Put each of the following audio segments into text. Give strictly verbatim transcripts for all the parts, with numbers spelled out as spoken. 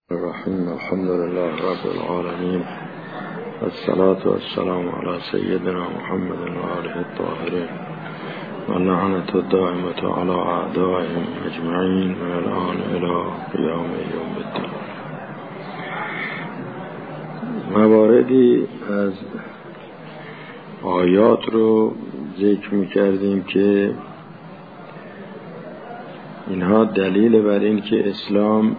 الرحیم الحمد لله رب العالمین والصلاة والسلام علی سیدنا محمد و آله الطاهرین و لعنت الدائمة علی اعدائهم اجمعین من الان الی قیام یوم الدین. مواردی از آیات رو ذکر می‌کردیم که اینها دلیل بر این که اسلام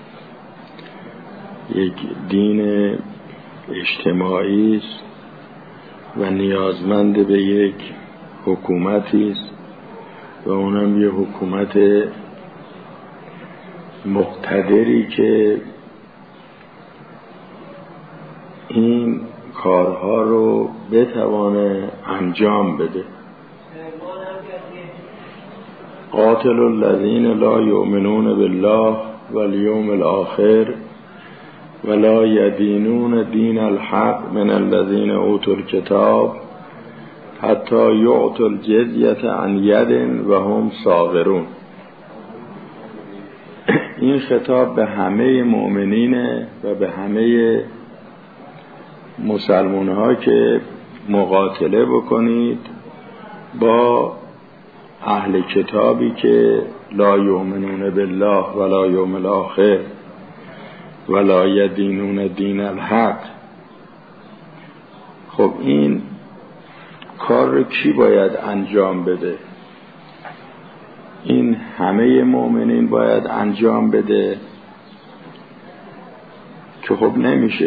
یک دین اجتماعی است و نیازمند به یک حکومتی است و اونم یک حکومت مقتدری که این کارها رو بتوانه انجام بده. قاتل الذین لا یؤمنون بالله والیوم الاخر ولا یدینون دین الحق من الذین اوتوا الکتاب حتی یعطوا الجزیة عن ید و هم صاغرون. این خطاب به همه مؤمنینه و به همه مسلمان ها که مقاتله بکنید با اهل کتابی که لا یؤمنون بالله ولا یوم الاخر ولا یدینون دین الحق. خب این کار رو کی باید انجام بده؟ این همه مؤمنین باید انجام بده که خب نمیشه.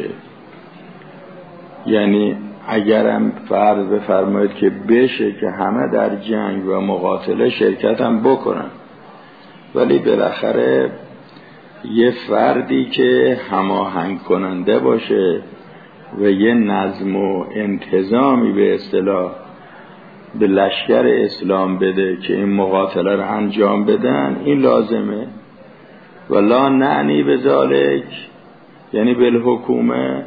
یعنی اگرم فرض بفرمایید که بشه که همه در جنگ و مقاتله شرکت هم بکنن، ولی بالاخره یه فردی که هماهنگ کننده باشه و یه نظم و انتظامی به اصطلاح به لشکر اسلام بده که این مقاتله رو انجام بدن، این لازمه. و لا نعنی بذالک، یعنی بالحکومه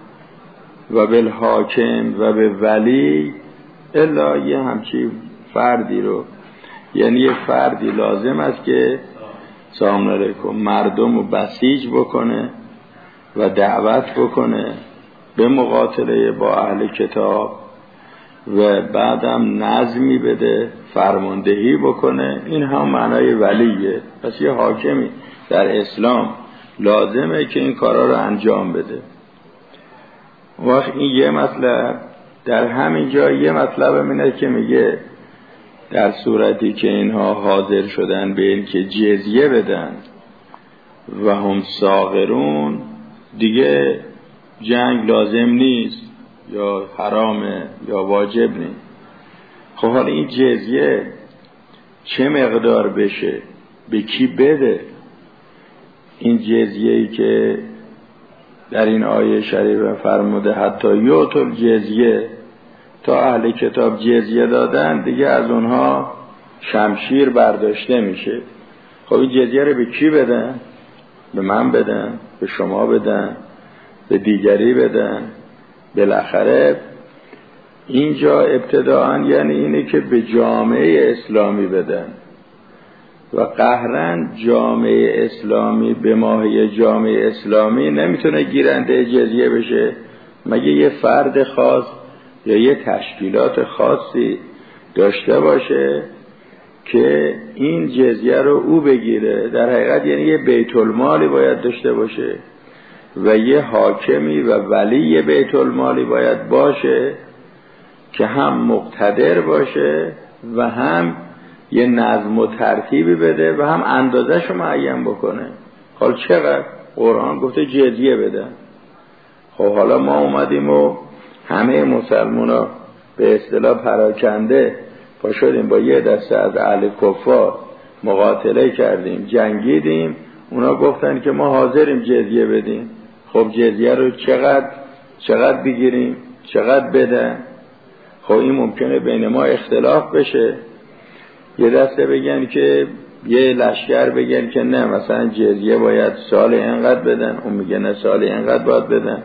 و بالحاکم و به ولی الا یه همچی فردی رو، یعنی یه فردی لازم است که سلام علیکم مردم رو بسیج بکنه و دعوت بکنه به مقاتله با اهل کتاب و بعدم نظمی بده، فرماندهی بکنه. این هم معنای ولیه. پس یه حاکمی در اسلام لازمه که این کارا رو انجام بده. وقت این یه مطلب. در همین جا یه مطلب اینه که میگه در صورتی که اینها حاضر شدن به این که جزیه بدن و هم صاغرون، دیگه جنگ لازم نیست یا حرامه یا واجب نیست. خب حالا این جزیه چه مقدار بشه؟ به کی بده؟ این جزیه‌ای که در این آیه شریفه فرموده حتی یعطوا الجزیه، تا اهل کتاب جزیه دادن دیگه از اونها شمشیر برداشته میشه. خب این جزیه رو به کی بدن؟ به من بدن؟ به شما بدن؟ به دیگری بدن؟ بالاخره اینجا ابتداءً یعنی اینه که به جامعه اسلامی بدن و قهرن جامعه اسلامی به ماهی جامعه اسلامی نمیتونه گیرنده جزیه بشه مگه یه فرد خاص یا یه تشکیلات خاصی داشته باشه که این جزیه رو او بگیره. در حقیقت یعنی یه بیت المالی باید داشته باشه و یه حاکمی و ولی بیت المالی باید باشه که هم مقتدر باشه و هم یه نظم و ترتیبی بده و هم اندازه‌ش رو معین بکنه. حالا چقدر؟ قرآن گفته جزیه بدن. خب حالا ما اومدیم و همه مسلمونا به اصطلاح پراکنده پا شدیم با یه دسته از اهل کفار مقاتله کردیم، جنگیدیم، اونا گفتن که ما حاضریم جزیه بدیم. خب جزیه رو چقدر چقدر بگیریم؟ چقدر بدن؟ خب این ممکنه بین ما اختلاف بشه. یه دسته بگن که یه لشکر بگن که نه مثلا جزیه باید سال اینقدر بدن، اون میگه نه سال اینقدر باید بدن.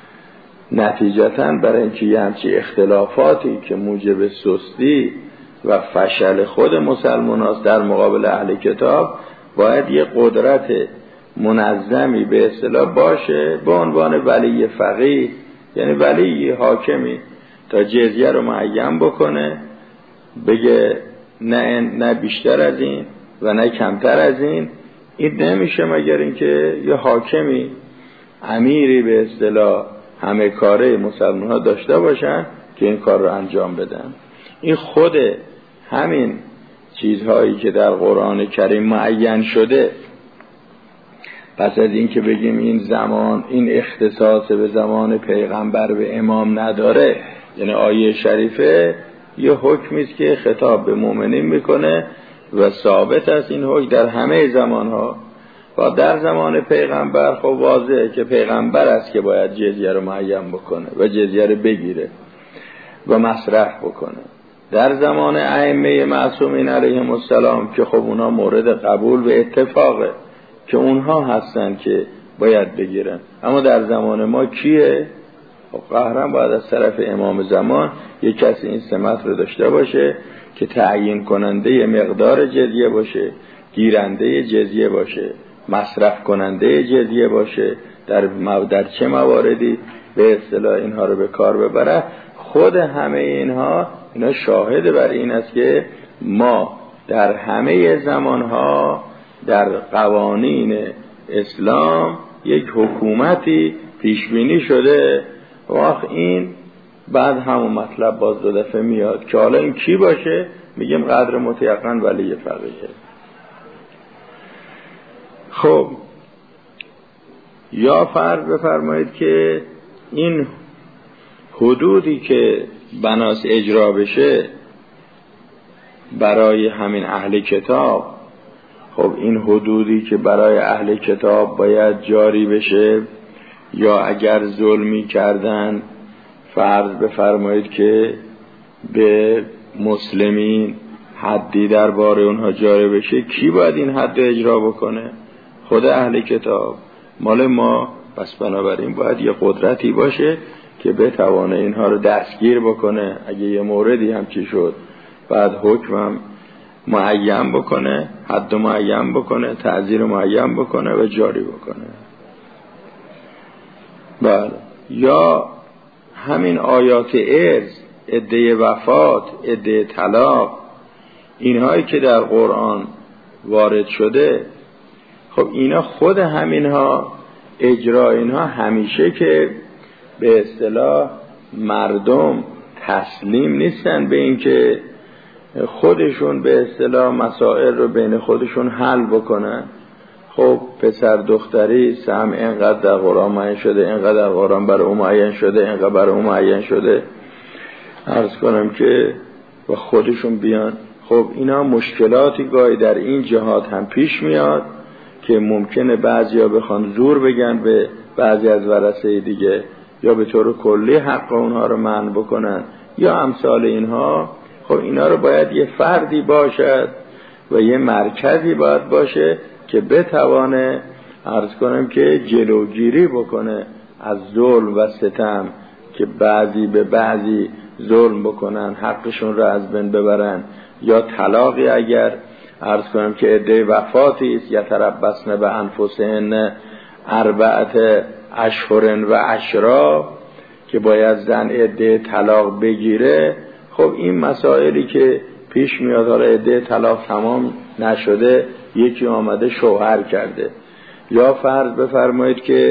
نتیجتاً برای اینکه یه همچی اختلافاتی که موجب سستی و فشل خود مسلمان هست در مقابل اهل کتاب، باید یه قدرت منظمی به اصطلاح باشه به عنوان ولی فقیه، یعنی ولی حاکمی، تا جزیه رو معین بکنه، بگه نه نه بیشتر از این و نه کمتر از این. این نمیشه مگر اینکه یه حاکمی، امیری به اصطلاح همه کاره مسلمان ها داشته باشن که این کار رو انجام بدن. این خود همین چیزهایی که در قرآن کریم معین شده، پس از این که بگیم این زمان این اختصاص به زمان پیغمبر به امام نداره، یعنی آیه شریفه یه حکمی است که خطاب به مؤمنین میکنه و ثابت است این حکم در همه زمانها. و در زمان پیغمبر خب واضحه که پیغمبر است که باید جزیه رو معین بکنه و جزیه رو بگیره و مصرف بکنه. در زمان ائمه معصومین علیهم السلام که خب اونا مورد قبول و اتفاقه که اونها هستن که باید بگیرن، اما در زمان ما کیه؟ خب قهرن باید از طرف امام زمان یک کسی این سمت رو داشته باشه که تعیین کننده مقدار جزیه باشه، گیرنده جزیه باشه، مصرف کننده جزیه باشه، در در چه مواردی به اصطلاح اینها رو به کار ببره. خود همه اینها اینا شاهد بر این است که ما در همه زمانها در قوانین اسلام یک حکومتی پیش بینی شده. وقت این بعد همون مطلب باز دو دفعه میاد که حالا این کی باشه؟ میگیم قدر متیقن ولی فقیه. خب یا فرض بفرمایید که این حدودی که بناس اجرا بشه برای همین اهل کتاب، خب این حدودی که برای اهل کتاب باید جاری بشه، یا اگر ظلمی کردن فرض بفرمایید که به مسلمین حدی درباره اونها جاری بشه، کی باید این حد اجرا بکنه؟ خود اهل کتاب. مال ما پس بنابراین باید یه قدرتی باشه که بتوانه اینها رو دستگیر بکنه. اگه یه موردی هم چی شد بعد حکمم معین بکنه، حد معین بکنه، تعزیر معین بکنه و جاری بکنه. بله. یا همین آیات ارث، عده وفات، عده طلاق، اینهایی که در قرآن وارد شده، خب اینا خود همینها اجرا اینها همیشه که به اصطلاح مردم تسلیم نیستن به این که خودشون به اصطلاح مسائل رو بین خودشون حل بکنن. خب پسر دختری سهم اینقدر در قرآن معین شده، اینقدر در قرآن برای اون معین شده، اینقدر برای اون معین شده، عرض کنم که و خودشون بیان. خب اینا مشکلاتی گاهی در این جهات هم پیش میاد که ممکنه بعضیا بخوان زور بگن به بعضی از ورثه دیگه، یا به طور کلی حق اونها رو منع بکنن یا امثال اینها. خب اینا رو باید یه فردی باشد و یه مرکزی باید باشه که بتوانه عرض کنم که جلوگیری بکنه از ظلم و ستم، که بعضی به بعضی ظلم بکنن، حقشون رو از بین ببرن، یا طلاقی اگر عرض کنم که عده وفاتی است یتربصن به انفسهن اربعه اشهر و عشرا، که باید زن عده طلاق بگیره. خب این مسائلی که پیش میاد، حالا عده طلاق تمام نشده، یکی آمده شوهر کرده، یا فرض بفرمایید که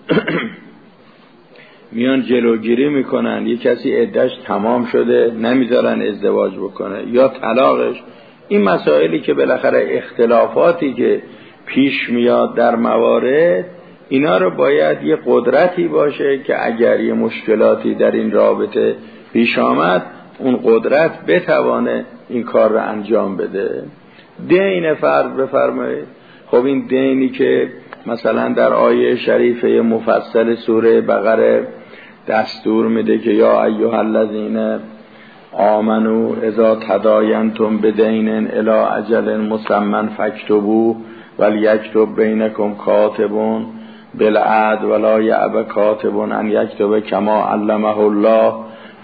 میان جلوگیری میکنن، یک کسی عدهش تمام شده نمیذارن ازدواج بکنه یا طلاقش. این مسائلی که بالاخره اختلافاتی که پیش میاد در موارد، اینا رو باید یه قدرتی باشه که اگر یه مشکلاتی در این رابطه پیش آمد، اون قدرت بتوانه این کار رو انجام بده. دین فرض بفرمایید، خب این دینی که مثلا در آیه شریفه مفصل سوره بقره دستور میده که یا ایها الذین آمنو اذا تداینتم بدین الی اجل مسمى فاکتبوه ولیکتب بینکم کاتب بالعدل ولا یأب کاتب ان یکتب کما علمه الله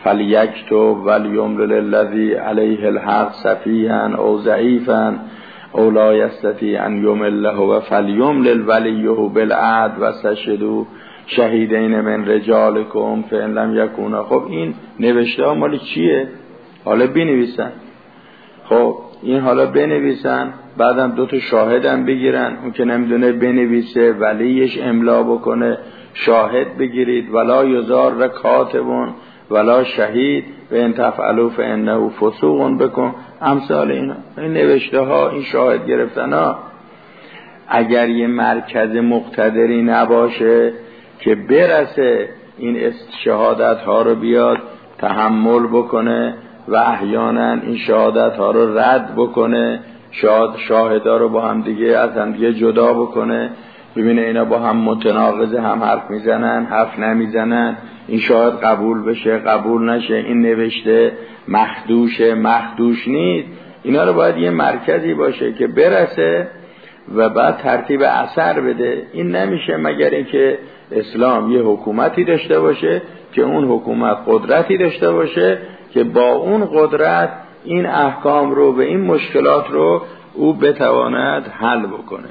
فلیکتب ولیملل الذی علیه الحق سفیها او ضعیفا اولا یستطیع ان یمله و فلیملل ولیه بالعدل و استشهدوا شهیدین من رجالکم فان لم یکونا. خب این نوشته ها مال چیه؟ حالا بنویسن. خب این حالا بنویسن، بعدم دو تا شاهدم بگیرن، اون که نمیدونه بنویسه ولیش املا بکنه، شاهد بگیرید، ولا یزار کاتبون ولا شهید و ان تفعلوا فانه فسوق بکن. امثال اینا، این نوشته ها، این شاهد گرفتن ها، اگر یه مرکز مقتدری نباشه که برسه این شهادت ها رو بیاد تحمل بکنه و احیانا این شهادت ها رو رد بکنه، شاهد شاهدا رو با هم دیگه از هم دیگه جدا بکنه، ببینه اینا با هم متناقضه، هم حرف میزنن حرف نمیزنن، این شاهد قبول بشه قبول نشه، این نوشته مخدوشه مخدوش نیست، اینا رو باید یه مرکزی باشه که برسه و بعد ترتیب اثر بده. این نمیشه مگر اینکه اسلام یه حکومتی داشته باشه که اون حکومت قدرتی داشته باشه که با اون قدرت این احکام رو و این مشکلات رو او بتواند حل بکنه.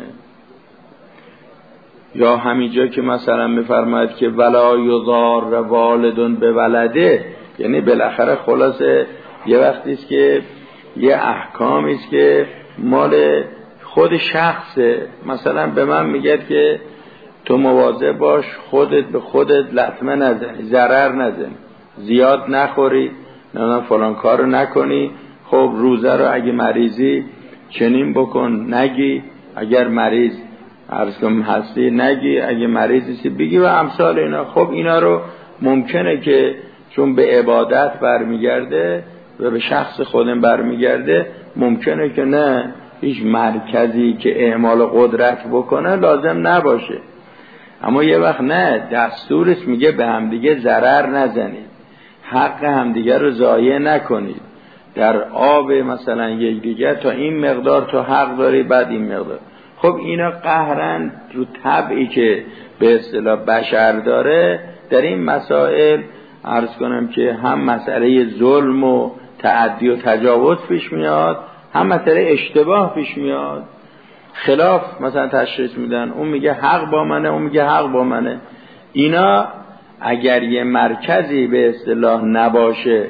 یا همینجا که مثلا میفرماید که ولا یضار والدون به ولده، یعنی بالاخره خلاصه یه وقتی است که یه احکامی است که مال خود شخصه، مثلا به من میگه که تو مواظب باش خودت به خودت لطمه نزنی، ضرر نزنی، زیاد نخوری، نه فلان کارو نکنی، خب روزه رو اگه مریضی چنین بکن نگی، اگر مریض عرض کنم هستی نگی، اگه مریضی بگی و امثال اینا. خب اینا رو ممکنه که چون به عبادت برمیگرده و به شخص خودم برمیگرده، ممکنه که نه هیچ مرکزی که اعمال قدرت بکنه لازم نباشه، اما یه وقت نه دستورش میگه به همدیگه ضرر نزنید، حق همدیگه رو ضایع نکنید، در آب مثلا یک دیگه تا این مقدار تو حق داری بعد این مقدار. خب اینا قهرن رو طبعی که به اصطلاح بشر داره در این مسائل عرض کنم که هم مسئله ظلم و تعدی و تجاوز پیش میاد، هم مسئله اشتباه پیش میاد، خلاف مثلا تشخیص میدن، اون میگه حق با منه اون میگه حق با منه. اینا اگر یه مرکزی به اصطلاح نباشه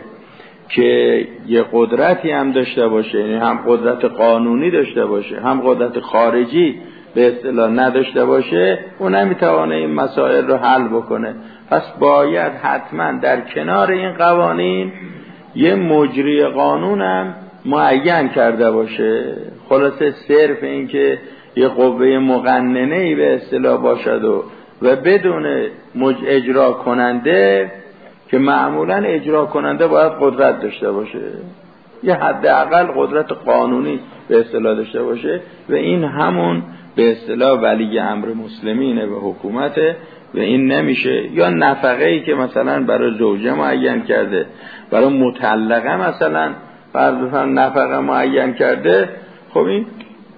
که یه قدرتی هم داشته باشه، یعنی هم قدرت قانونی داشته باشه هم قدرت خارجی به اصطلاح نداشته باشه، اون نمیتوانه این مسائل رو حل بکنه. پس باید حتما در کنار این قوانین یه مجری قانون هم معین کرده باشه. خلاصه صرف این که یه قوه مقننه‌ای به اصطلاح باشد و و بدون مج اجرا کننده، که معمولا اجرا کننده باید قدرت داشته باشه، یه حداقل قدرت قانونی به اصطلاح داشته باشه، و این همون به اصطلاح ولی امر مسلمینه و حکومته. و این نمیشه یا نفقه‌ای که مثلا برای زوجه معین کرده، برای مطلقه مثلا فرض بفرمایید نفقه معین کرده، خب این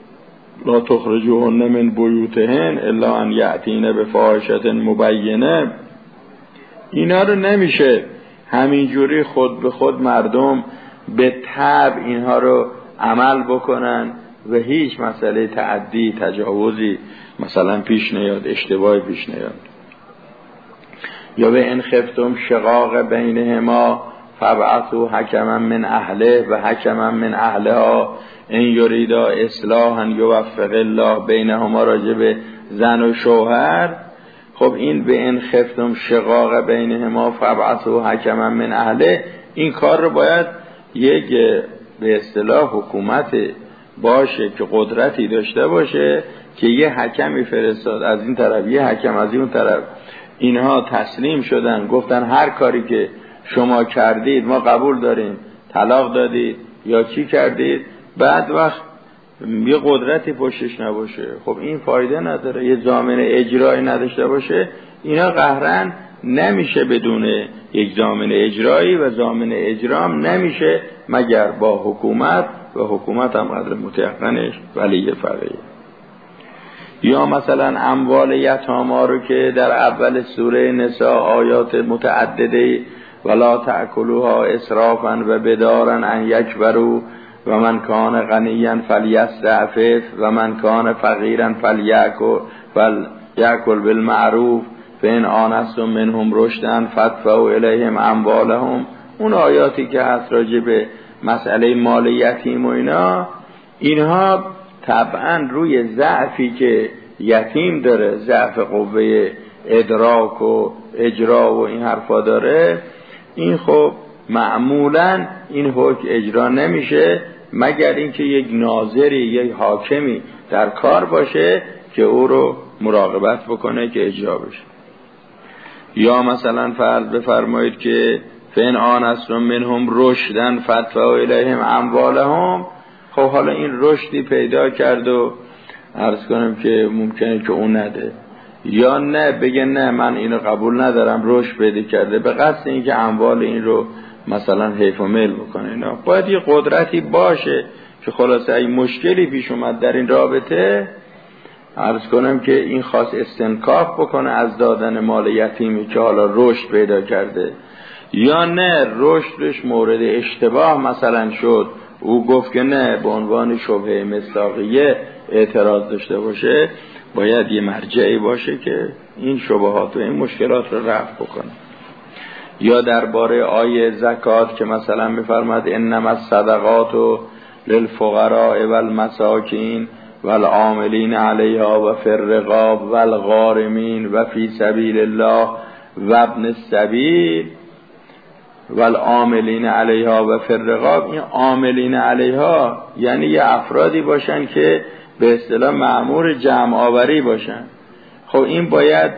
لا تخرجوهن من بیوتهن الا ان یأتین بفاحشة مبینه، اینا رو نمیشه همینجوری خود به خود مردم به طبع اینها رو عمل بکنن و هیچ مسئله تعدی تجاوزی مثلا پیش نیاد، اشتباهی پیش نیاد. یا به ان خفتم شقاق بینهما فابعثوا حکما من اهله و حکما من اهلها ان یریدا اصلاحا یوفق الله بینهما، راجع به زن و شوهر. خب این به ان خفتم شقاق بینهما فابعثوا حکما من اهله، این کار رو باید یک به اصطلاح حکومت باشه که قدرتی داشته باشه که یه حکمی فرستاد از این طرف یه حکم از این طرف، اینها تسلیم شدن گفتن هر کاری که شما کردید ما قبول داریم، طلاق دادید یا چی کردید، بعد وقت یه قدرتی پشتش نباشه، خب این فایده نداره، یه ضامن اجرایی نداشته باشه، اینا قهرن نمیشه بدون یک ضامن اجرایی، و ضامن اجرام نمیشه مگر با حکومت، و حکومت هم قدر متيقنش ولی فقیه. یا مثلا اموال یتاما رو که در اول سوره نساء آیات متعدده ولا تأکلوها اسرافا و بدارا ان یکبروا و من کان غنیا فلیستعفف و من کان فقیرا فلیأکل فلیأکل بالمعروف فإن آنستم منهم رشدا فادفعوا الیهم اموالهم. اون آیاتی که هست راجع به مسئله مال یتیم و اینا، اینها طبعا روی ضعفی که یتیم داره، ضعف قوه ادراک و اجرا و این حرفا داره، این خب معمولا این حکم اجرا نمیشه مگر اینکه یک ناظری یک حاکمی در کار باشه که او رو مراقبت بکنه که اجرا بشه. یا مثلا فرض بفرمایید که فین آنستم منهم رشدن فادفعوا الیهم اموالهم. خب حالا این رشدی پیدا کرد و عرض کنم که ممکنه که اون نده، یا نه بگه نه من اینو قبول ندارم، رشد پیدا کرده به قصد اینکه اموال این رو مثلا حیف و میل بکنه. اینا باید یه قدرتی باشه که خلاصه این مشکلی پیش اومد در این رابطه، عرض کنم که این خاص استنکاف بکنه از دادن مال یتیمی که حالا رشد پیدا کرده، یا نه رشدش مورد اشتباه مثلا شد، او گفت که نه به عنوان شبهه مصداقیه اعتراض داشته باشه، باید یه مرجعی باشه که این شبهات و این مشکلات رو رفع بکنه. یا درباره آیه زکات که مثلا میفرماد انما الصدقات للفقراء والمساکین والعاملین علیها و فی الرقاب والغارمین و فی سبیل الله و ابن السبیل والعاملین علیها و فی الرقاب. این عاملین علیها یعنی یه افرادی باشن که به اصطلاح مأمور جمع آوری باشن. خب این باید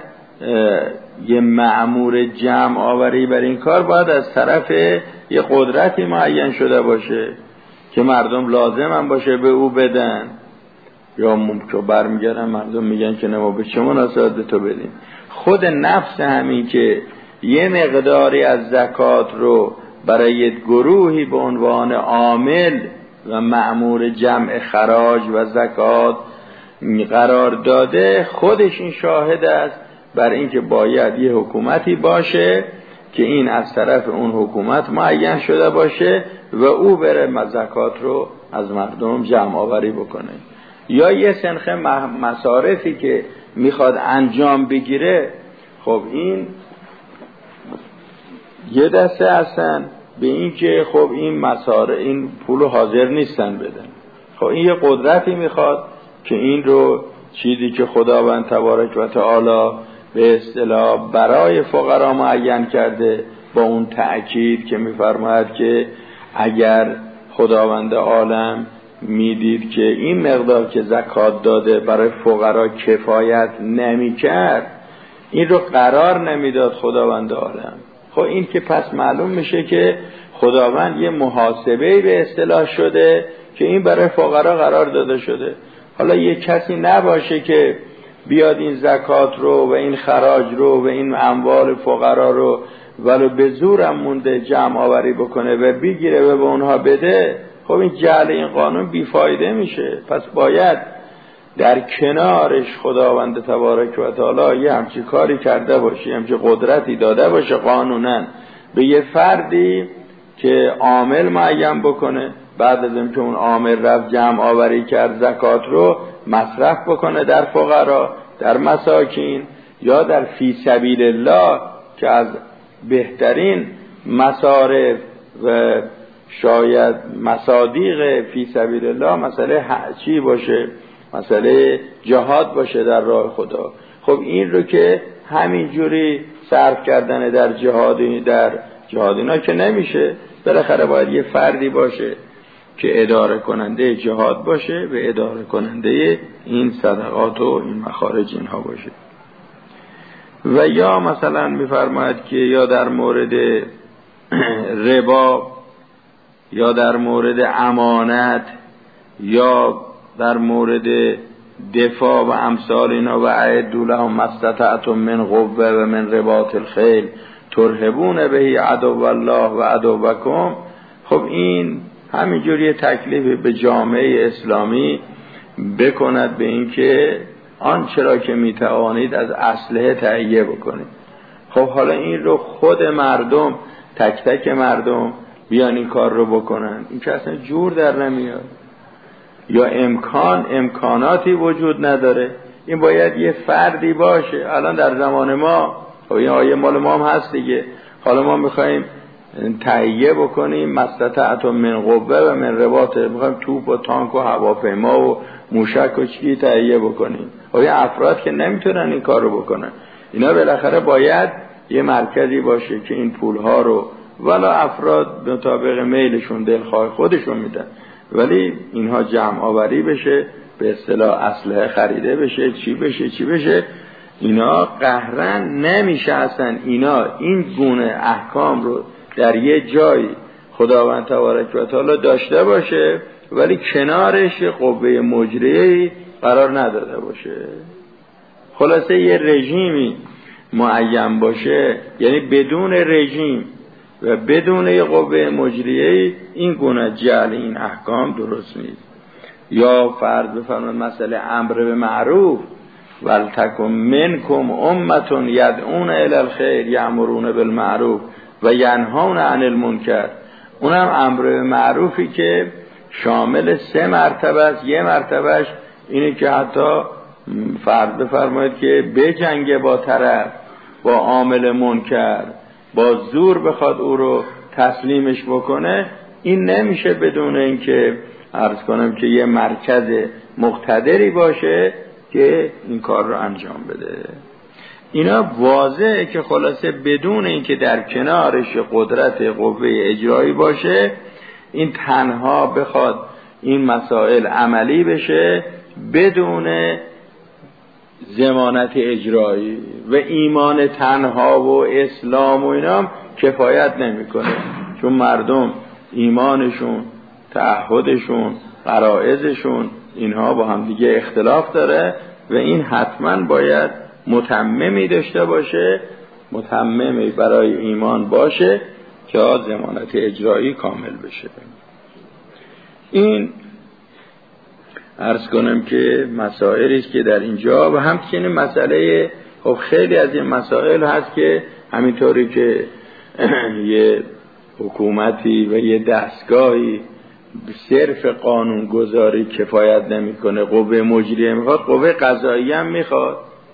یه مأمور جمع آوری بر این کار باید از طرف یه قدرتی معین شده باشه که مردم لازم هم باشه به او بدن، یا ممکن برمیگردن مردم میگن که نه ما به چه مناسبت به تو بدیم. خود نفس همین که یه مقداری از زکات رو برای گروهی به عنوان عامل و مأمور جمع خراج و زکات قرار داده، خودش این شاهد است بر اینکه باید یه حکومتی باشه که این از طرف اون حکومت معین شده باشه و او بره زکات رو از مردم جمع آوری بکنه. یا یه سنخ مصارفی که میخواد انجام بگیره، خب این یه دسته هستن به این که خب این مصارف این پولو حاضر نیستن بدن. خب این یه قدرتی میخواد که این رو چیزی که خداوند تبارک و تعالی به اصطلاح برای فقرا معین کرده، با اون تأکید که میفرماید که اگر خداوند عالم میدید که این مقدار که زکات داده برای فقرا کفایت نمیکرد، این رو قرار نمیداد خداوند عالم. خب این که پس معلوم میشه که خداوند یه محاسبه به اصطلاح شده که این برای فقرا قرار داده شده. حالا یه کسی نباشه که بیاد این زکات رو و این خراج رو و این اموال فقرا رو ولو به زورم مونده جمع آوری بکنه و بگیره و به اونها بده. خب این جعل این قانون بیفایده میشه. پس باید در کنارش خداوند تبارک و تعالی یه همچی کاری کرده باشه، همچی قدرتی داده باشه قانونن به یه فردی که عامل معین بکنه، بعد از اینکه اون عامل رفت جمع آوری کرد زکات رو مصرف بکنه در فقرا، در مساکین، یا در فی سبیل الله که از بهترین مصارف و شاید مصادیق فی سبیل الله مسئله چی باشه؟ مسئله جهاد باشه در راه خدا. خب این رو که همینجوری صرف کردن در جهادی در جهاد اینا که نمیشه، بالاخره باید یه فردی باشه که اداره کننده جهاد باشه و اداره کننده این صدقات و این مخارج اینها باشه. و یا مثلا میفرماید که یا در مورد ربا یا در مورد امانت یا در مورد دفاع و امثال اینا و اعدوا لهم ما استطعتم من قوة و من رباط الخیل ترهبون به عدو الله و عدوکم. خب این همینجوری تکلیف به جامعه اسلامی بکند به این که آنچه را که میتوانید از اسلحه تهیه بکنید. خب حالا این رو خود مردم تک تک مردم بیان این کار رو بکنن، این که اصلا جور در نمیاد. یا امکان امکاناتی وجود نداره، این باید یه فردی باشه. الان در زمان ما این آیه مال ما هم هست دیگه، حالا ما میخواییم تهیه بکنیم مستطعتم من قوه و من رباط، میخوایم توپ و تانک و هواپیما و موشک و چی تهیه بکنیم. آیا افراد که نمیتونن این کار رو بکنن، اینا بالاخره باید یه مرکزی باشه که این پولها رو ولا افراد مطابق میلشون دلخواه خودشون میدن، ولی اینها جمع آوری بشه، به اصطلاح اسلحه خریده بشه، چی بشه چی بشه. اینا قهرن نمیشه اصلا اینا این گونه احکام رو در یه جایی خداوند تبارک و تعالی داشته باشه ولی کنارش قوه مجریه قرار نداده باشه. خلاصه یه رژیمی معین باشه، یعنی بدون رژیم و بدون یه قوه مجریه این گونه جعل این احکام درست نیست. یا فرض بفرمایید مسئله امر به معروف، ولتکن منکم امة یدعون الی الخیر یأمرون بالمعروف و ینهون عن المنکر، اونم امر به معروفی که شامل سه مرتبه است. یه مرتبهش اینه که حتی فرض بفرمایید که بجنگه با طرف، با عامل منکر، با زور بخواد او رو تسلیمش بکنه. این نمیشه بدون اینکه عرض کنم که یه مرکز مقتدری باشه که این کار رو انجام بده. اینا واضحه که خلاصه بدون اینکه در کنارش قدرت قوه اجرایی باشه، این تنها بخواد این مسائل عملی بشه بدون ضمانت اجرایی و ایمان تنها و اسلام و اینا کفایت نمیکنه، چون مردم ایمانشون، تعهدشون، غرایزشون اینها با هم دیگه اختلاف داره و این حتما باید متممی داشته باشه، متممی برای ایمان باشه که ضمانت اجرایی کامل بشه. این عرض کنم که مسائلی است که در اینجا و همچنین مسئله خب خیلی از این مسائل هست که همینطوری که یه حکومتی و یه دستگاهی صرف قانون گذاری کفایت نمیکنه، قوه مجریه میخواد، قوه قضاییه هم میخواد.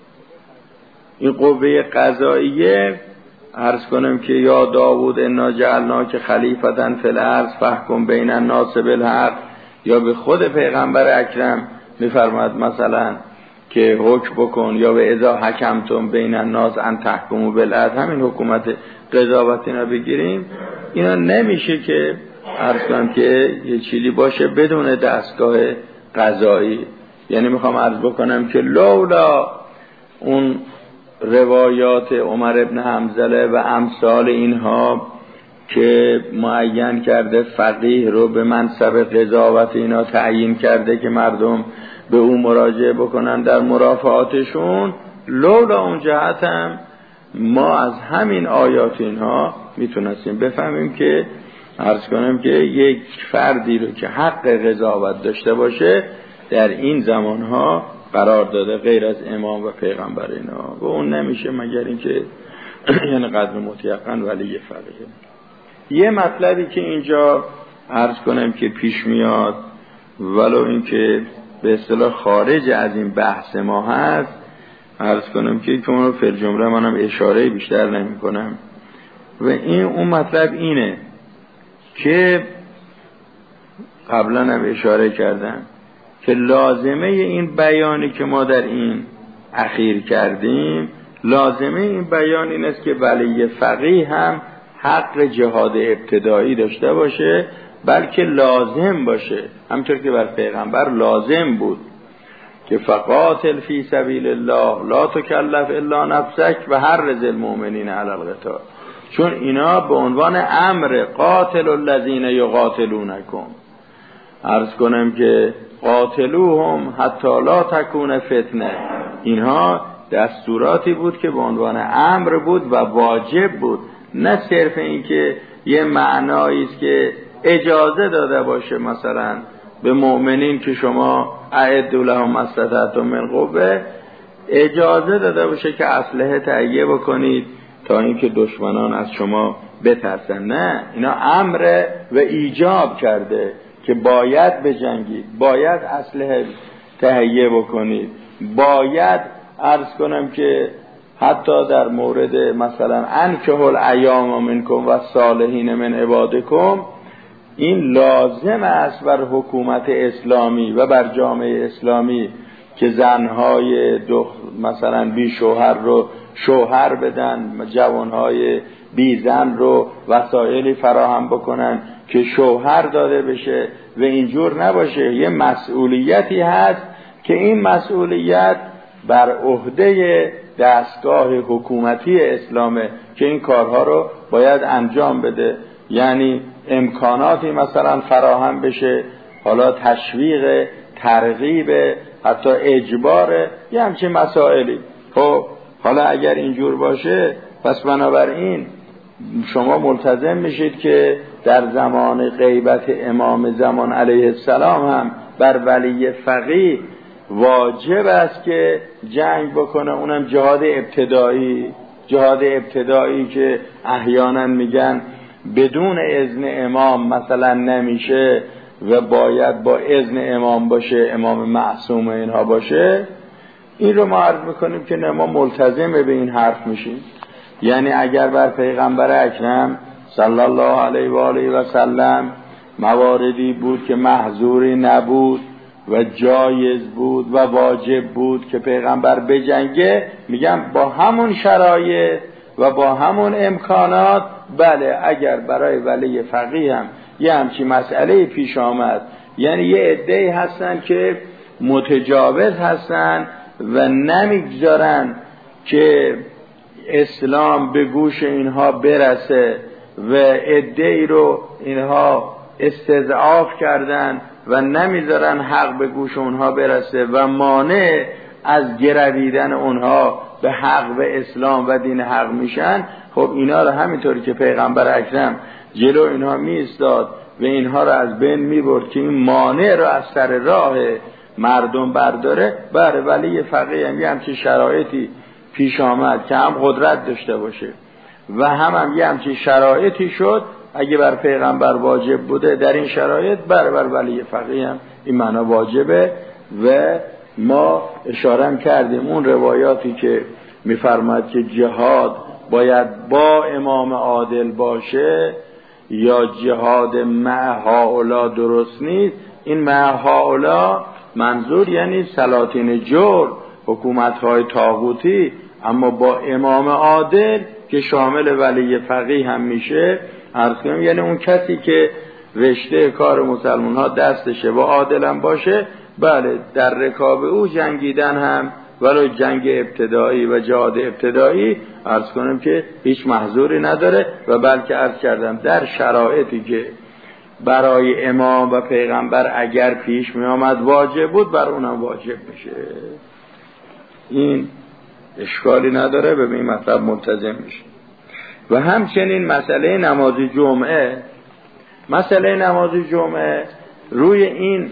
این قوه قضاییه عرض کنم که یا داوود انا جعلناک خلیفة فی الارض فاحکم بین الناس بالحق، یا به خود پیغمبر اکرم میفرماد مثلا که حکم بکن، یا به اذا حکمتم بین الناس ان تحکموا بالعدل. همین حکومت قضاوت اینا بگیریم، اینا نمیشه که عرض کنم که یه چیزی باشه بدون دستگاه قضایی. یعنی میخوام عرض بکنم که لولا اون روایات عمر ابن حنظله و امثال اینها که معین کرده فقیه رو به منصب قضاوت اینا تعیین کرده که مردم به او مراجعه بکنن در مرافعاتشون، لولا اون جهت هم ما از همین آیات اینها میتونستیم بفهمیم که عرض کنم که یک فردی رو که حق قضاوت داشته باشه در این زمانها قرار داده غیر از امام و پیغمبر اینا، و اون نمیشه مگر اینکه یعنی قدر متیقن ولی فقیه. یه مطلبی که اینجا عرض کنم که پیش میاد ولو اینکه به اصطلاح خارج از این بحث ما هست، عرض کنم که که اون رو فی الجمله منم اشاره بیشتر نمی کنم و این اون مطلب اینه که قبلا هم اشاره کردم که لازمه این بیانی که ما در این اخیر کردیم، لازمه این بیان این است که ولی فقیه هم حق جهاد ابتدایی داشته باشه، بلکه لازم باشه، همطور که بر پیغمبر لازم بود که فقاتل فی سبیل الله لا تکلف الا نفسک و حرض المؤمنین علی القتال، چون اینا به عنوان امر قاتل الذین یقاتلونکم، عرض کنم که قاتلوهم حتی لا تکون فتنه، اینها دستوراتی بود که به عنوان امر بود و واجب بود، نه صرف این که یه معنایی است که اجازه داده باشه مثلا به مؤمنین که شما اعدوا لهم ما استطعتم من قوه، اجازه داده باشه که اسلحه تهیه بکنید تا اینکه دشمنان از شما بترسن. نه، اینا امر و ایجاب کرده که باید بجنگید، باید اسلحه تهیه بکنید، باید عرض کنم که حتی در مورد مثلا انکحوا الایام منکم و صالحین من عبادکم، این لازم است بر حکومت اسلامی و بر جامعه اسلامی که زنهای مثلا بی شوهر رو شوهر بدن، جوانهای بی زن رو وسایلی فراهم بکنن که شوهر داده بشه و اینجور نباشه. یه مسئولیتی هست که این مسئولیت بر عهده دستگاه حکومتی اسلامه که این کارها رو باید انجام بده. یعنی امکاناتی مثلا فراهم بشه، حالا تشویق، ترغیب، حتی اجبار، یه همچین مسائلی. خب حالا اگر اینجور باشه، پس بنابراین شما ملتزم میشید که در زمان غیبت امام زمان علیه السلام هم بر ولی فقیه واجب است که جنگ بکنه، اونم جهاد ابتدایی. جهاد ابتدایی که احیانا میگن بدون اذن امام مثلا نمیشه و باید با اذن امام باشه، امام معصوم اینها باشه. این رو ما عرض میکنیم که نه، ما ملتزم به این حرف میشیم. یعنی اگر بر پیغمبر اکرم صلی الله علیه و آله و سلم مواردی بود که محظوری نبود و جایز بود و واجب بود که پیغمبر بجنگه، میگم با همون شرایط و با همون امکانات، بله اگر برای ولی فقیه هم یه همچی مسئله پیش آمد، یعنی یه عده‌ای هستن که متجاوز هستن و نمیگذارن که اسلام به گوش اینها برسه و عده‌ای رو اینها استضعاف کردن و نمیذارن حق به گوش اونها برسه و مانع از گرویدن اونها به حق به اسلام و دین حق میشن. خب اینا رو همینطوری که پیغمبر اکرم جلو اینها می ایستاد و اینها رو از بین می برد که این مانع رو از سر راه مردم برداره، بله ولی فقیه هم یه همچین شرایطی پیش آمد که هم قدرت داشته باشه و هم هم یه همچین شرایطی شد اگه بر پیغمبر واجب بوده در این شرایط، بر بر ولی فقیه هم این معنا واجبه. و ما اشاره کردیم اون روایاتی که میفرماد که جهاد باید با امام عادل باشه یا جهاد مع هؤلاء درست نیست. این مع هؤلاء منظور یعنی سلاطین جور، حکومت‌های طاغوتی، اما با امام عادل که شامل ولی فقیه هم میشه، عرض کنم یعنی اون کسی که رشته کار مسلمان ها دستشه و عادل هم باشه، بله در رکاب او جنگیدن هم ولو جنگ ابتدایی و جهاد ابتدایی عرض کنم که هیچ محظوری نداره و بلکه عرض کردم در شرایطی که برای امام و پیغمبر اگر پیش می آمد واجب بود، بر اونم واجب میشه. این اشکالی نداره، به این مطلب ملتزم میشه. و همچنین مسئله نماز جمعه، مسئله نماز جمعه روی این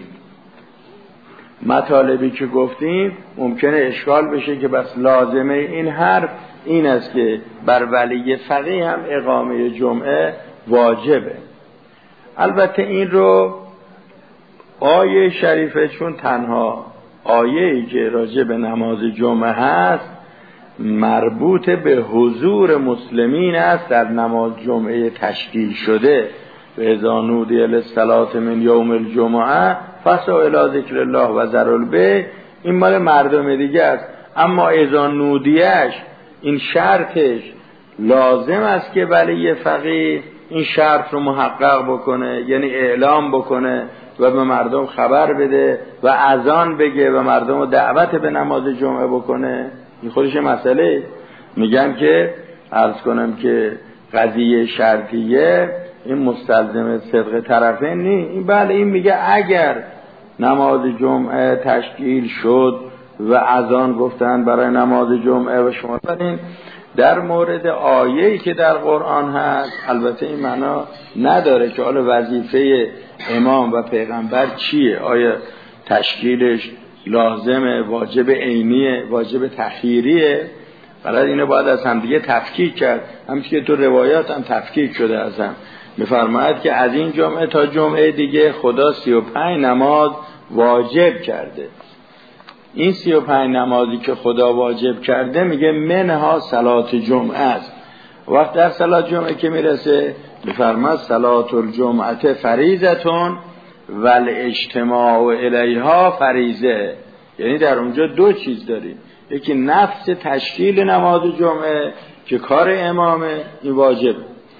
مطالبی که گفتیم ممکنه اشکال بشه که بس لازمه این حرف این است که بر ولی فقیه هم اقامه جمعه واجبه. البته این رو آیه شریفه چون تنها آیه‌ای که راجع به نماز جمعه هست مربوط به حضور مسلمین است در نماز جمعه تشکیل شده، و اذا نودی للصلاة من یوم الجمعه فاسعوا الی ذکر الله و ذروا البیع، این مال مردم دیگه است. اما اذا نودیش این شرطش لازم است که ولی فقیه این شرط رو محقق بکنه، یعنی اعلام بکنه و به مردم خبر بده و اذان بگه و مردم رو دعوت به نماز جمعه بکنه. این خودش مسئله. میگن که عرض کنم که قضیه شرطیه این مستلزم صدق طرفین نی. این بله این میگه اگر نماز جمعه تشکیل شد و اذان گفتن برای نماز جمعه و شما برین در مورد آیه‌ای که در قرآن هست، البته این معنا نداره که حالا وظیفه امام و پیغمبر چیه، آیا تشکیلش لازمه، واجب عینیه، واجب تخییریه. برای اینو باید از هم دیگه تفکیک کرد، همچنین که تو روایات هم تفکیک شده از هم. می‌فرماید که از این جمعه تا جمعه دیگه خدا سی و پنج نماز واجب کرده. این سی و پنج نمازی که خدا واجب کرده میگه منها صلات جمعه است. وقت در صلات جمعه که میرسه می‌فرماید صلات الجمعه فریضتون والاجتماع الیها فریضه. یعنی در اونجا دو چیز داریم، یکی نفس تشکیل نماز جمعه که کار امامه، این واجبه.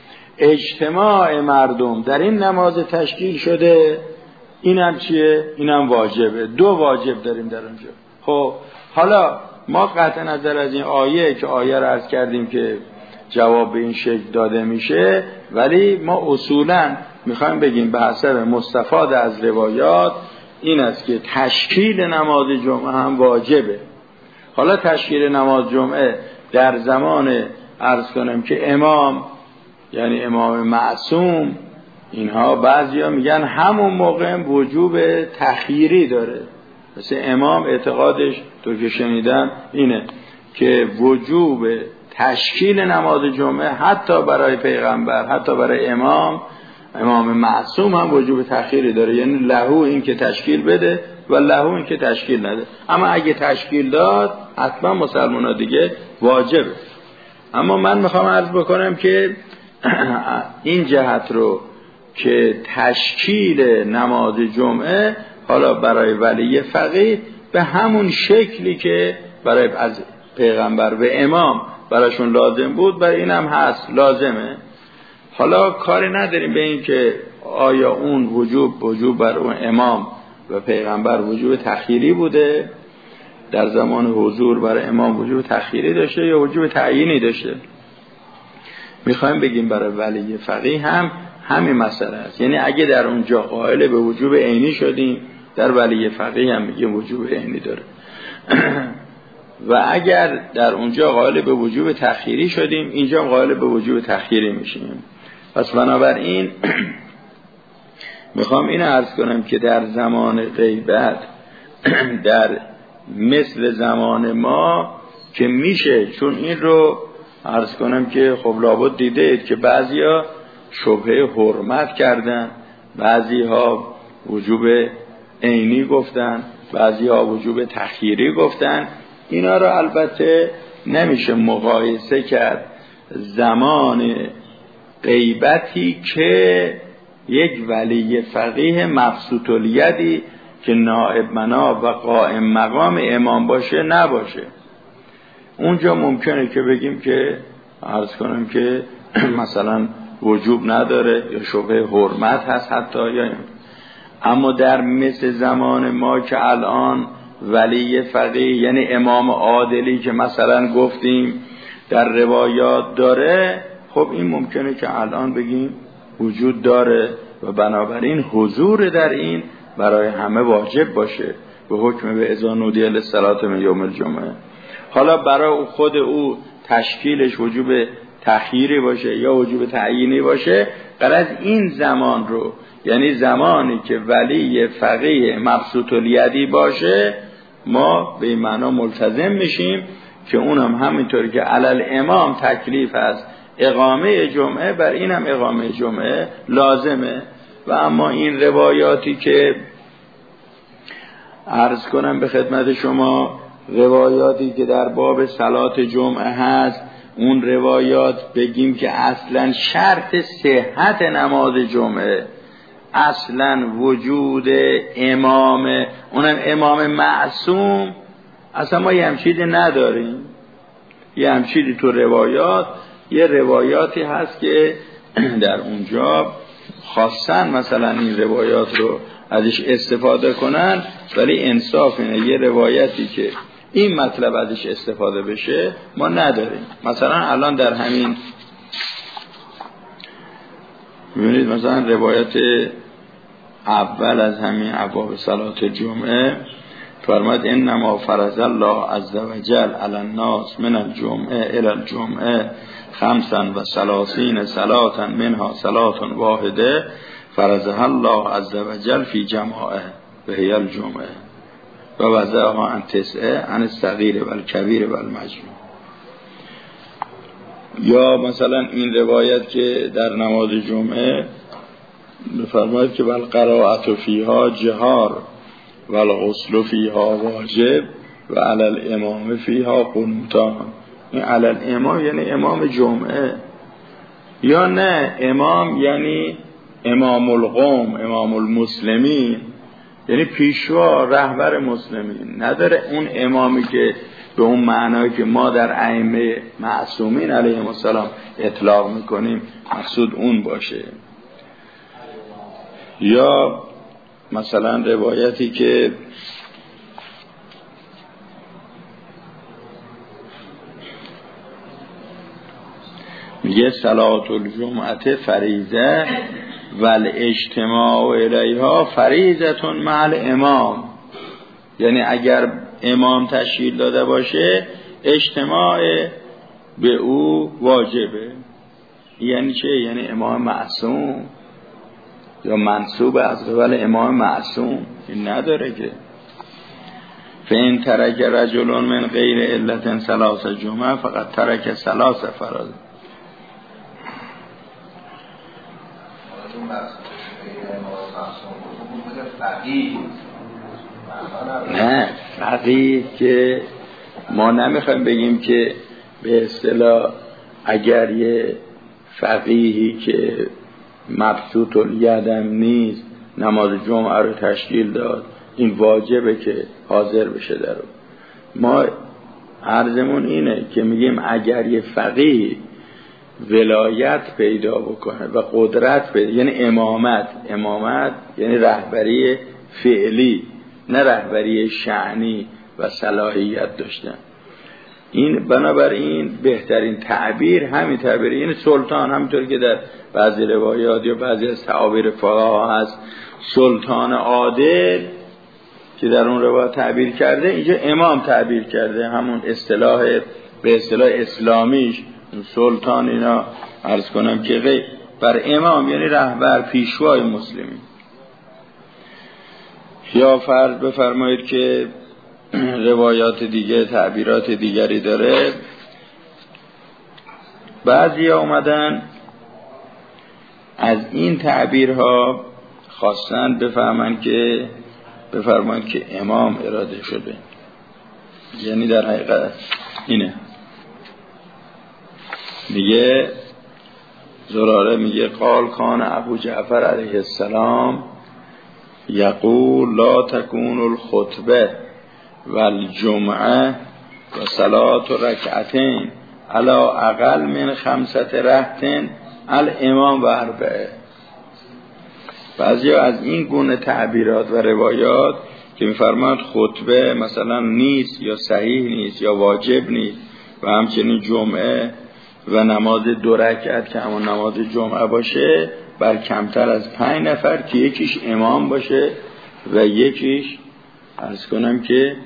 اجتماع مردم در این نماز تشکیل شده، اینم چیه؟ اینم واجبه. دو واجب داریم در اونجا. خب حالا ما قطع نظر از این آیه که آیه رو عرض کردیم که جواب به این شکل داده میشه، ولی ما اصولاً میخوایم بگیم به حسب مستفاد از روایات این است که تشکیل نماز جمعه هم واجبه. حالا تشکیل نماز جمعه در زمان عرض کنم که امام، یعنی امام معصوم، اینها بعضیا میگن همون موقع وجوب تخییری داره. مثل امام اعتقادش تو که شنیدم اینه که وجوب تشکیل نماز جمعه حتی برای پیغمبر، حتی برای امام امام معصوم هم وجوب تخییری داره. یعنی لهو این که تشکیل بده و لهو این که تشکیل نده. اما اگه تشکیل داد حتما مسلمان ها دیگه واجبه. اما من میخوام عرض بکنم که این جهت رو که تشکیل نماز جمعه حالا برای ولی فقیه به همون شکلی که برای از پیغمبر و امام براشون لازم بود برای این هم هست، لازمه. حالا کاری نداریم به این که آیا اون وجوب وجوب بر اون امام و پیغمبر وجوب تخییری بوده، در زمان حضور برای امام وجوب تخییری داشته یا وجوب تعیینی داشته. میخوایم بگیم برای ولی فقیه هم همین مسئله است. یعنی اگه در اونجا قائل به وجوب عینی شدیم، در ولی فقیه هم میگیم وجوب عینی داره. و اگر در اونجا قائل به وجوب تخییری شدیم، اینجا قائل به وجوب تخییری میشیم. پس بنابراین میخوام این عرض کنم که در زمان غیبت در مثل زمان ما که میشه، چون این رو عرض کنم که خب لابد دیده اید که بعضیا شبهه حرمت کردن، بعضیها وجوب عینی گفتن، بعضیها وجوب تخییری گفتن. اینا رو البته نمیشه مقایسه کرد زمان غیبتی که یک ولی فقیه مبسوط الیدی که نائب مناب و قائم مقام امام باشه نباشه. اونجا ممکنه که بگیم که عرض کنم که مثلا وجوب نداره یا شبهه حرمت هست حتی یا. اما در مثل زمان ما که الان ولی فقیه یعنی امام عادلی که مثلا گفتیم در روایات داره، خب این ممکنه که الان بگیم وجود داره و بنابراین حضور در این برای همه واجب باشه به حکم به اذا نودی للصلاة من یوم الجمعه. حالا برای خود او تشکیلش وجوب تخییری باشه یا وجوب تعیینی باشه، غرض این زمان رو، یعنی زمانی که ولی فقیه مبسوط الیدی باشه، ما به این معنا ملتزم میشیم که اونم همینطوری که علل امام تکلیف است اقامه جمعه، بر اینم اقامه جمعه لازمه. و اما این روایاتی که عرض کنم به خدمت شما، روایاتی که در باب صلات جمعه هست، اون روایات بگیم که اصلا شرط صحت نماز جمعه، اصلا وجود امام، اونم امام معصوم، اصلا ما یه همچیزی نداریم. یه همچیزی تو روایات، یه روایاتی هست که در اونجا خواستن مثلا این روایات رو ازش استفاده کنن، ولی انصاف اینه یه روایتی که این مطلب ازش استفاده بشه ما نداریم. مثلا الان در همین ببینید مثلا روایت اول از همین ابواب صلات جمعه فرمود انما فرض الله عز وجل علی الناس من الجمعه الی الجمعه خمسا و ثلاثین صلاة منها صلاة واحده فرضها الله عز وجل فی جماعه و هی الجمعه و وضعها عن تسعه عن الصغیر و الکبیر و المجنون. یا مثلا این روایت که در نماز جمعه بفرماید که والقراءة فیها جهار والغسل فیها واجب و علی الامام فیها قنوتان. این علی الامام یعنی امام جمعه، یا نه امام یعنی امام القوم، امام المسلمین، یعنی پیشوا، رهبر مسلمین. نداره اون امامی که به اون معنایی که ما در ائمه معصومین علیهم السلام اطلاق میکنیم مقصود اون باشه. یا مثلا روایتی که میگه صلاة الجمعه فریضه و الاجتماع الیها فریضه مع الامام، یعنی اگر امام تشکیل داده باشه اجتماع به او واجبه. یعنی چه؟ یعنی امام معصوم یا منصوب از قبل امام معصوم، این نداره که فإن ترک رجل من غیر علت ثلاث جمعه فقط ترک ثلاث فرائض. نه فقیه که ما نمیخوایم بگیم که به اصطلاح اگر یه فقیهی که مبسوط الیدم نیست نماز جمعه رو تشکیل داد این واجبه که حاضر بشه در رو. ما عرضمون اینه که میگیم اگر یه فقیه ولایت پیدا بکنه و قدرت پیدا، یعنی امامت، امامت یعنی رهبری فعلی نه رهبری شأنی و صلاحیت داشتن، این بنابراین بهترین تعبیر همین تعبیره، یعنی سلطان، همینطور که در بعضی روایات یا بعضی از تعابیر فقها هست سلطان عادل که در اون روایت تعبیر کرده، اینجا امام تعبیر کرده، همون اصطلاح به اصطلاح اسلامیش سلطان اینا عرض کنم که غیر بر امام یعنی رهبر پیشوای مسلمین. یا فرض بفرمایید که روایات دیگه تعبیرات دیگری داره، بعضی ها اومدن از این تعبیرها خواستن بفهمن که بفرمایید که امام اراده شده، یعنی در حقیقت اینه. میگه زراره میگه قال کان ابو جعفر علیه السلام یقول لا تکون الخطبه والجمعه و صلاة رکعتین علی اقل من خمسة رهط الامام و اربعه. بعضی از این گونه تعبیرات و روایات که میفرماند خطبه مثلا نیست یا صحیح نیست یا واجب نیست و همچنین جمعه و نماز دو رکعت که همون نماز جمعه باشه بر کمتر از پنج نفر که یکیش امام باشه و یکیش عرض کنم که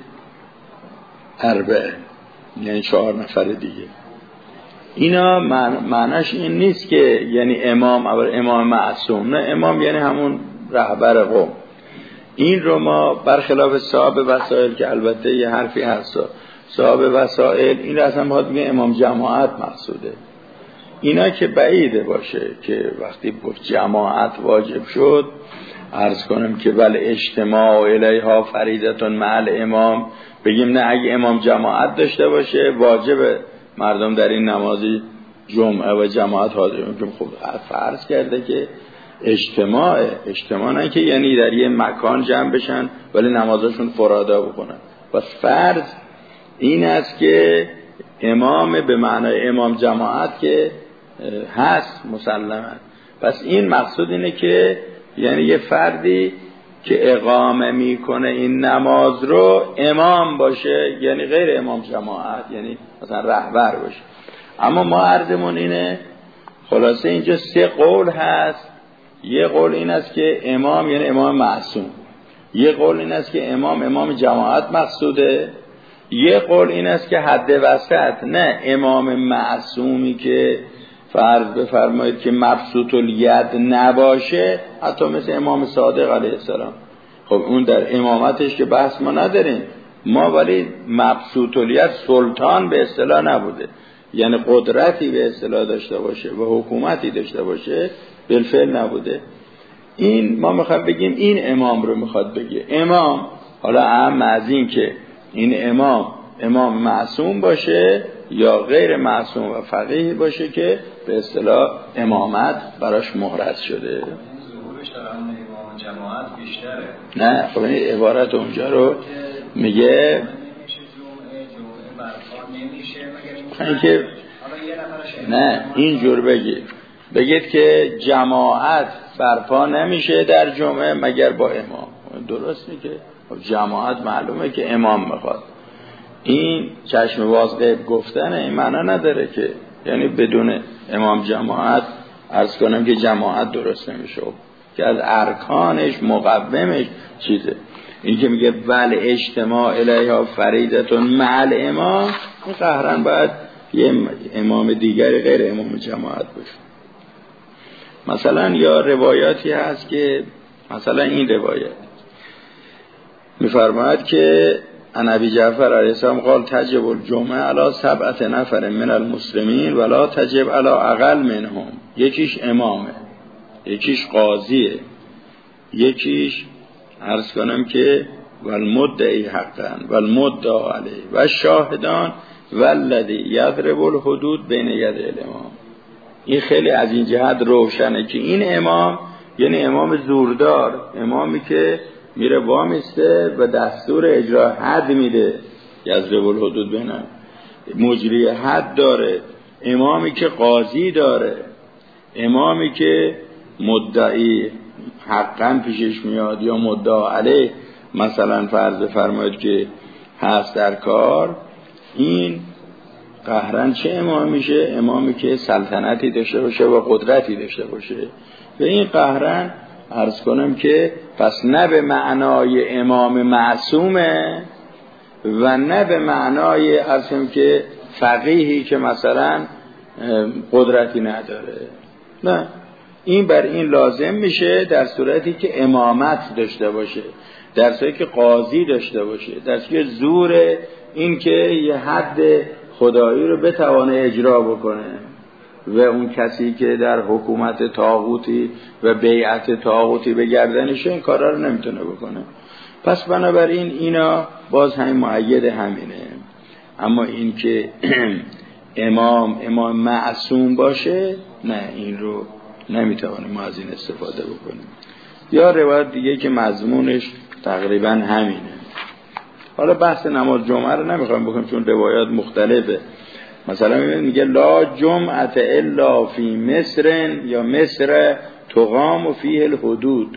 اربعه، یعنی چهار نفر دیگه. اینا معناش این نیست که یعنی امام اول امام معصوم، نه، امام یعنی همون رهبر قوم. این رو ما برخلاف صاحب وسائل که البته یه حرفی هست، صاحب وسائل این رو اصلا باید میگه امام جماعت مقصوده. اینا که بعیده باشه که وقتی گفت جماعت واجب شد عرض کنم که بل اجتماع الیها فریضه مع الامام، بگیم نه اگه امام جماعت داشته باشه واجب مردم در این نمازی جمعه و جماعت حاضر میشن. خب فرض کرده که اجتماع اجتماع نه که یعنی در یه مکان جمع بشن ولی نمازشون فرادا بکنن. و فرض این است که امام به معنای امام جماعت که هست مسلماً. پس این مقصود اینه که یعنی یه فردی که اقامه میکنه این نماز رو امام باشه، یعنی غیر امام جماعت، یعنی مثلا رهبر باشه. اما ما عرضمون اینه خلاصه اینجا سه قول هست. یه قول این است که امام یعنی امام معصوم، یه قول این است که امام امام جماعت مقصوده، یه قول این است که حد وسط، نه امام معصومی که فرض بفرمایید که مبسوط الید نباشه، حتی مثل امام صادق علیه السلام. خب اون در امامتش که بحث ما نداریم ما، ولی مبسوط الید سلطان به اصطلاح نبوده، یعنی قدرتی به اصطلاح داشته باشه و حکومتی داشته باشه، بالفعل نبوده. این ما میخواد بگیم این امام رو میخواد بگه. امام حالا اهم از این که این امام امام معصوم باشه یا غیر معصوم و فقیه باشه که به اصطلاح امامت براش مهرز شده. ظهورش در امام جماعت بیشتره. نه خب این عبارت اونجا رو میگه اینکه نه اینجور بگید بگید که جماعت برپا نمیشه در جمعه مگر با امام. درسته که جماعت معلومه که امام میخواد. این چشم باز غیب گفتن این معنا نداره که یعنی بدون امام جماعت عرض کنم که جماعت درست نمیشه که از ارکانش مقومش چیزه. این که میگه ول اجتماع الیها فریضتون مع الامام، این قهرن باید یه امام دیگری غیر امام جماعت باشه. مثلا یا روایاتی هست که مثلا این روایت میفرماید که ان ابی جعفر علیه السلام قال تجب الجمعه علی سبعه نفر من المسلمین ولا تجب علی اقل منهم. یکیش امامه، یکیش قاضیه، یکیش عرض کنم که والمدعی حقا والمدعا علیه و شاهدان والذی یضرب الحدود بین ید الامام. این خیلی از این جهت روشنه که این امام یعنی امام زوردار، امامی که میره وامیسته و دستور اجرا حد میده، یضرب الحدود بین مجری حد داره، امامی که قاضی داره، امامی که مدعی حقا پیشش میاد یا مدعا علیه مثلا فرض فرمایید که هست در کار. این قهرن چه امام میشه؟ امامی که سلطنتی داشته باشه و قدرتی داشته باشه. و این قهرن عرض کنم که پس نه به معنای امام معصومه و نه به معنای عرض کنم که فقیهی که مثلا قدرتی نداره. نه، این بر این لازم میشه در صورتی که امامت داشته باشه، در صورتی که قاضی داشته باشه، در صورتی که زور این که یه حد خدایی رو بتوانه اجرا بکنه و اون کسی که در حکومت طاغوتی و بیعت طاغوتی به گردنشه این کارا رو نمیتونه بکنه. پس بنابراین اینا باز همین مؤید همینه. اما این که امام امام معصوم باشه نه، این رو نمیتوانیم ما از این استفاده بکنیم. یا روایت دیگه که مضمونش تقریبا همینه. حالا بحث نماز جمعه رو نمیخوایم بکنیم چون روایات مختلفه. مثلا میگه لا جمعه الا فی مصر یا مصر تقام فیه الحدود.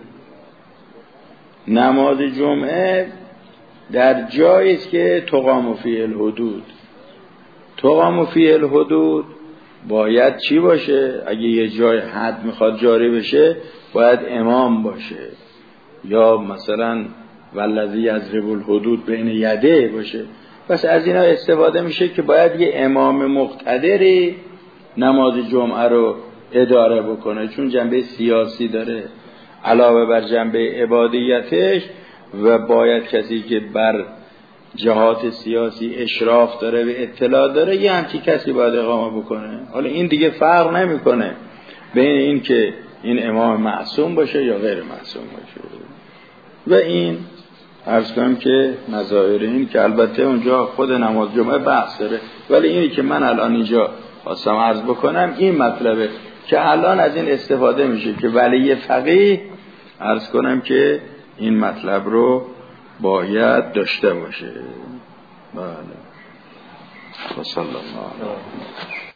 نماز جمعه در جایی است که تقام فیه الحدود. تقام فیه الحدود باید چی باشه؟ اگه یه جای حد میخواد جاری بشه باید امام باشه، یا مثلا والذی یضرب الحدود بین یده باشه. پس از اینا استفاده میشه که باید یه امام مقتدری نماز جمعه رو اداره بکنه، چون جنبه سیاسی داره علاوه بر جنبه عبادیتش، و باید کسی که بر جهات سیاسی اشراف داره و اطلاع داره یه همچی کسی باید اقامه بکنه. حالا این دیگه فرق نمیکنه بین این که این امام معصوم باشه یا غیر معصوم باشه. و این عرض کنم که نظایر این که البته اونجا خود نماز جمعه بحث داره، ولی اینی که من الان اینجا خواستم عرض بکنم این مطلبه که الان از این استفاده میشه که ولی فقیه عرض کنم که این مطلب رو باید داشته باشه. بله. و صلی الله علیه